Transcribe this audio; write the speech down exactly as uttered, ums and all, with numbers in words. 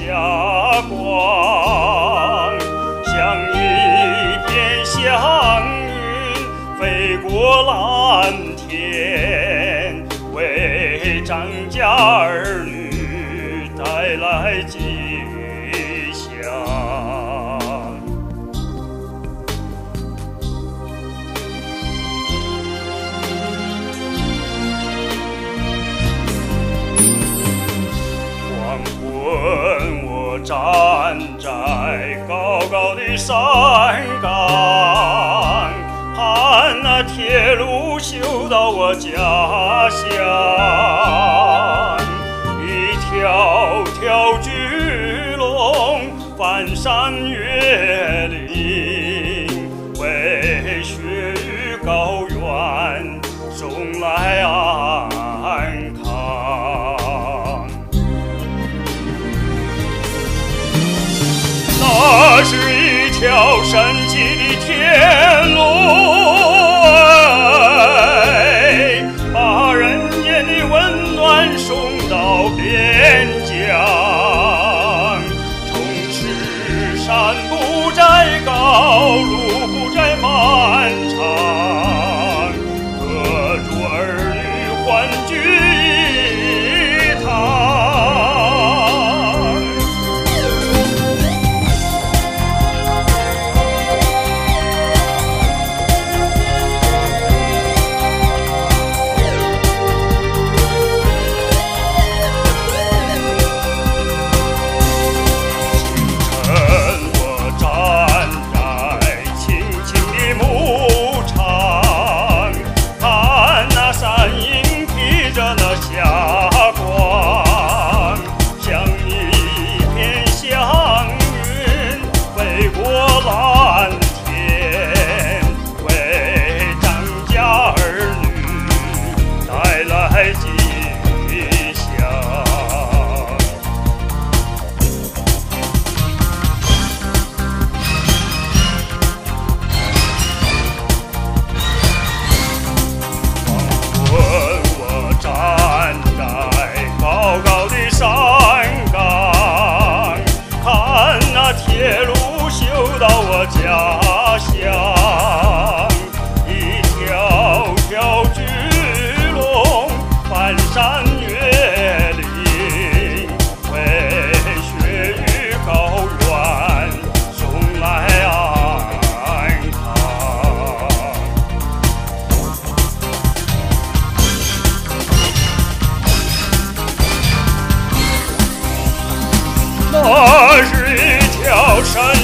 霞光，像一片祥云飞过蓝天，为张家儿女带来吉祥。黄昏，我站在高高的山岗，看那铁路修到我家乡，一条条巨龙翻山越岭，为雪域高原送来安康。那是一条神奇的铁路，把人间的温暖送到边疆。从此山不再高，路不再漫长，各族儿女欢聚一堂。铁路修到我家乡，一条条巨龙翻山越岭，为雪域高原送来安康。那是一条山